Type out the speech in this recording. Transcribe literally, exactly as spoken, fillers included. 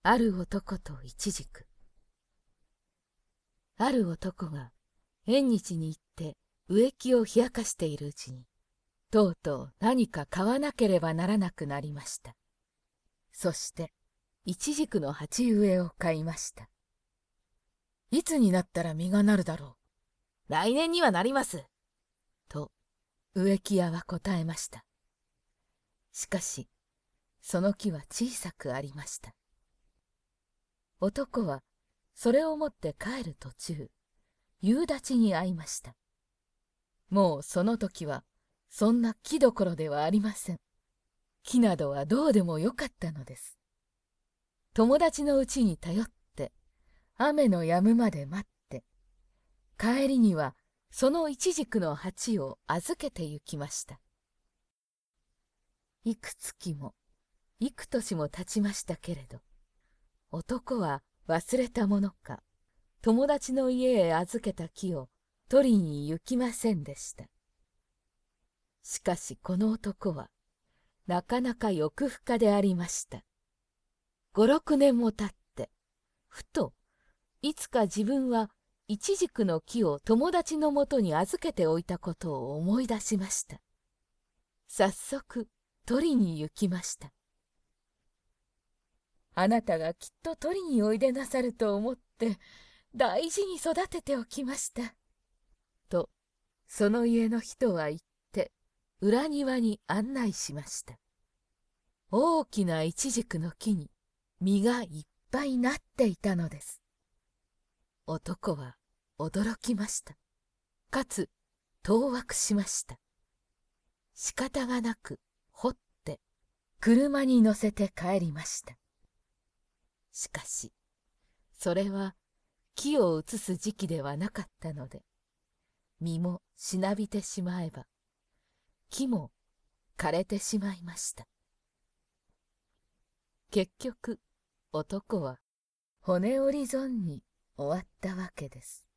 ある男とイチジク。ある男が縁日に行って植木を冷やかしているうちに、とうとう何か買わなければならなくなりました。そしてイチジクの鉢植えを買いました。いつになったら実がなるだろう。来年にはなります。と植木屋は答えました。しかしその木は小さくありました。男はそれを持って帰る途中、夕立に遭いました。もうその時はそんな木どころではありません。木などはどうでもよかったのです。友達のうちに頼って雨の止むまで待って、帰りにはそのイチジクの鉢を預けて行きました。いく月も幾年も経ちましたけれど、男は忘れたものか、友達の家へ預けた木を取りに行きませんでした。しかしこの男はなかなか欲深でありました。五六年も経って、ふといつか自分はイチジクの木を友達のもとに預けておいたことを思い出しました。早速取りに行きました。あなたがきっと取りにおいでなさると思って大事に育てておきました。とその家の人は言って裏庭に案内しました。大きなイチジクの木に実がいっぱいなっていたのです。男は驚きました。かつ当惑しました。仕方がなく掘って車に乗せて帰りました。しかしそれは木を移す時期ではなかったので、実もしなびてしまえば木も枯れてしまいました。結局男は骨折り損に終わったわけです。